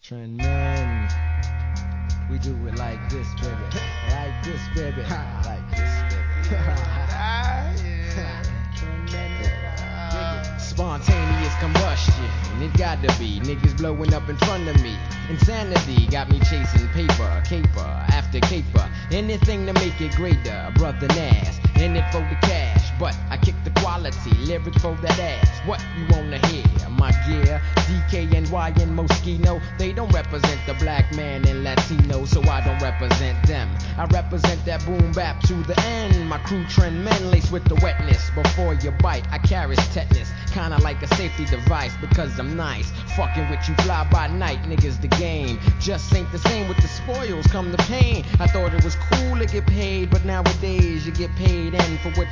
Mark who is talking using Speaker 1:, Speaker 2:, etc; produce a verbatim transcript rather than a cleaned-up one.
Speaker 1: Trend men, we do it like this, baby. Like this, baby. Like this, baby. Trend men, dig it. Spontaneous combustion, it gotta be. Niggas blowing up in front of me. Insanity got me chasing paper, caper after caper. Anything to make it greater, brother Nas. In it for the cash, but I kick the quality. Lyrics for that ass. What you wanna hear? My gear, D K N Y and Moschino. They don't represent the black man and Latino, so I don't represent them. I represent that boom bap to the end. My crew trend men laced with the wetness. Before you bite, I carry tetanus. Kinda like a safety device because I'm nice. Fucking with you fly by night, niggas the game. Just ain't the same with the spoils, come the pain. I thought it was cool to get paid, but nowadays you get paid and for what